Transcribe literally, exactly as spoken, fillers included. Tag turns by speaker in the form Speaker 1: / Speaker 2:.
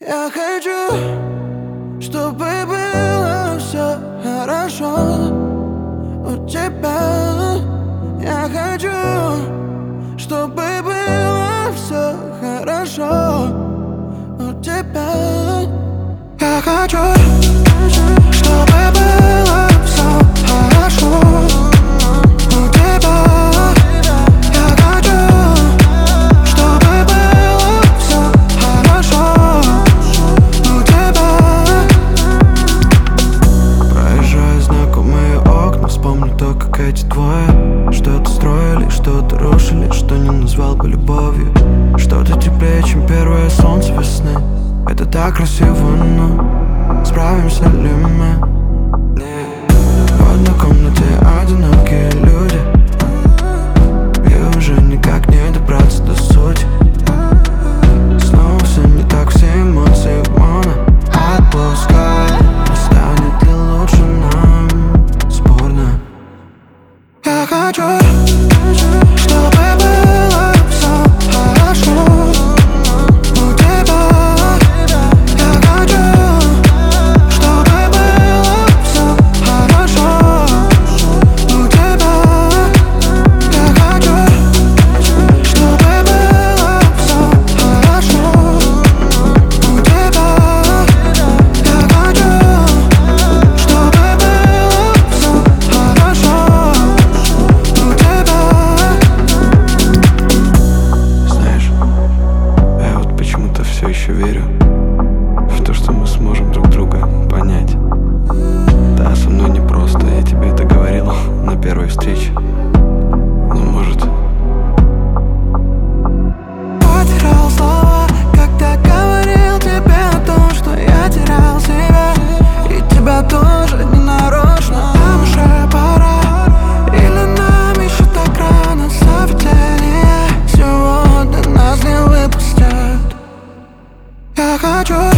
Speaker 1: Я хочу, чтобы было все хорошо у тебя. Я хочу, чтобы было все хорошо у тебя. Я хочу, чтобы было все хорошо у тебя. Я хочу, чтобы было все хорошо у тебя. Проезжая знакомые окна, вспомню то, как эти двое что-то строили, что-то рушили, что не назвал бы любовью. Что-то теплее, чем первое солнце весны. Это так красиво, но справимся ли мы? В одной комнате одинокие люди, и уже никак не добраться до сути. Снова все не так, все эмоции моно. Отпускай, не станет ли лучше нам? Спорно. Я хочу, чтобы было все хорошо у тебя. Я хочу, чтобы было все хорошо у тебя. Я хочу, чтобы было все хорошо у тебя. Я хочу, чтобы было все хорошо у тебя. Знаешь, я вот почему-то все еще верю в то, что мы сможем друг друга понять. Да, со мной непросто, я тебе это говорил на первой встрече. Но может... Потерял слова, когда говорил тебе о том, что я терял себя. И тебя тоже не нарочно. Нам уже пора, или нам еще так рано? Совпадение, сегодня нас не выпустят. Я хочу